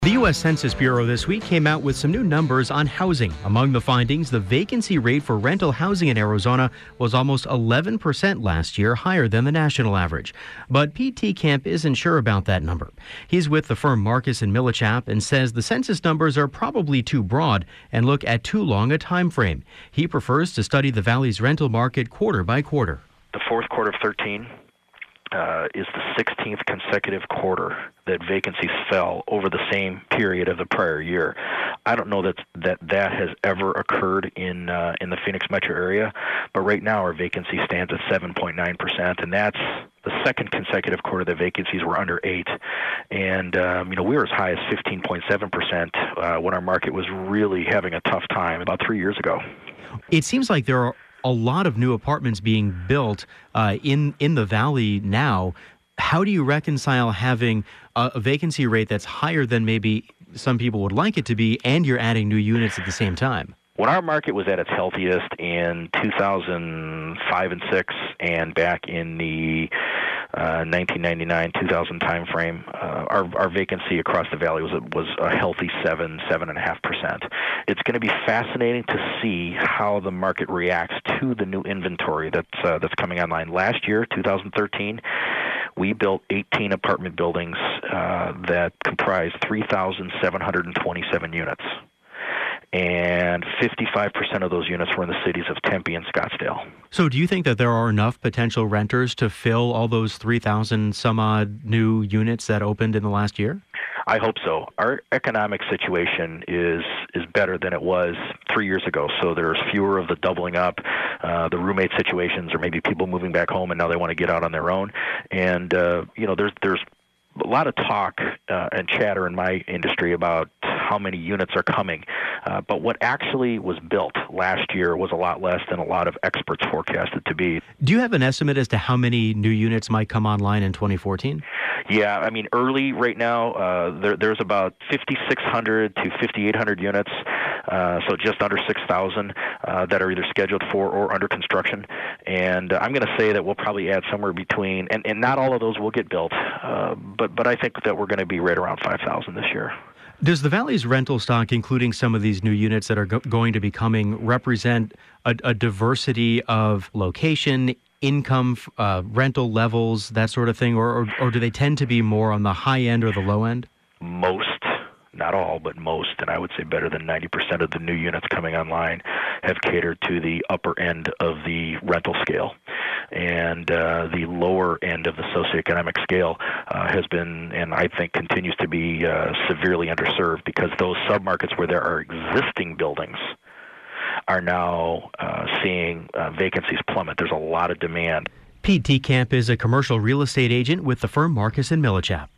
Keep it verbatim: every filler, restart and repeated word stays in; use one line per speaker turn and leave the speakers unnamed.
The U S Census Bureau this week came out with some new numbers on housing. Among the findings, the vacancy rate for rental housing in Arizona was almost eleven percent last year, higher than the national average. But Pete Tekamp isn't sure about that number. He's with the firm Marcus and Millichap and says the census numbers are probably too broad and look at too long a time frame. He prefers to study the Valley's rental market quarter by quarter.
The fourth quarter of thirteen Uh, is the sixteenth consecutive quarter that vacancies fell over the same period of the prior year. I don't know that that, that has ever occurred in uh, in the Phoenix metro area, but right now our vacancy stands at seven point nine percent, and that's the second consecutive quarter that vacancies were under eight. And um, you know, we were as high as fifteen point seven percent uh, when our market was really having a tough time about three years ago.
It seems like there are a lot of new apartments being built uh, in in the Valley now. How do you reconcile having a, a vacancy rate that's higher than maybe some people would like it to be, and you're adding new units at the same time?
When our market was at its healthiest in two thousand five and six, and back in the uh, nineteen ninety-nine two thousand time frame, uh, our our vacancy across the valley was a, was a healthy seven seven and a half percent. It's going to be fascinating to see how the market reacts to the new inventory that's uh, that's coming online. Last year, two thousand thirteen, we built eighteen apartment buildings uh, that comprised three thousand seven hundred twenty-seven units. And fifty-five percent of those units were in the cities of Tempe and Scottsdale.
So do you think that there are enough potential renters to fill all those three thousand some odd new units that opened in the last year?
I hope so. Our economic situation is is better than it was three years ago. So there's fewer of the doubling up, uh, the roommate situations, or maybe people moving back home and now they want to get out on their own. And uh, you know, there's there's a lot of talk uh, and chatter in my industry about how many units are coming. Uh, but what actually was built last year was a lot less than a lot of experts forecasted to be.
Do you have an estimate as to how many new units might come online in twenty fourteen?
Yeah, I mean, early right now, uh, there, there's about fifty-six hundred to fifty-eight hundred units, uh, so just under six thousand uh, that are either scheduled for or under construction. And uh, I'm going to say that we'll probably add somewhere between, and, and not all of those will get built, uh, but, but I think that we're going to be right around five thousand this year.
Does the Valley's rental stock, including some of these new units that are go- going to be coming, represent a, a diversity of location, income, uh, rental levels, that sort of thing, or, or or do they tend to be more on the high end or the low end?
Most, not all, but most, and I would say better than ninety percent of the new units coming online have catered to the upper end of the rental scale. And uh, the lower end of the socioeconomic scale uh, has been, and I think continues to be, uh, severely underserved, because those submarkets where there are existing buildings are now uh, seeing uh, vacancies plummet. There's a lot of demand.
Pete Tekamp is a commercial real estate agent with the firm Marcus and Millichap.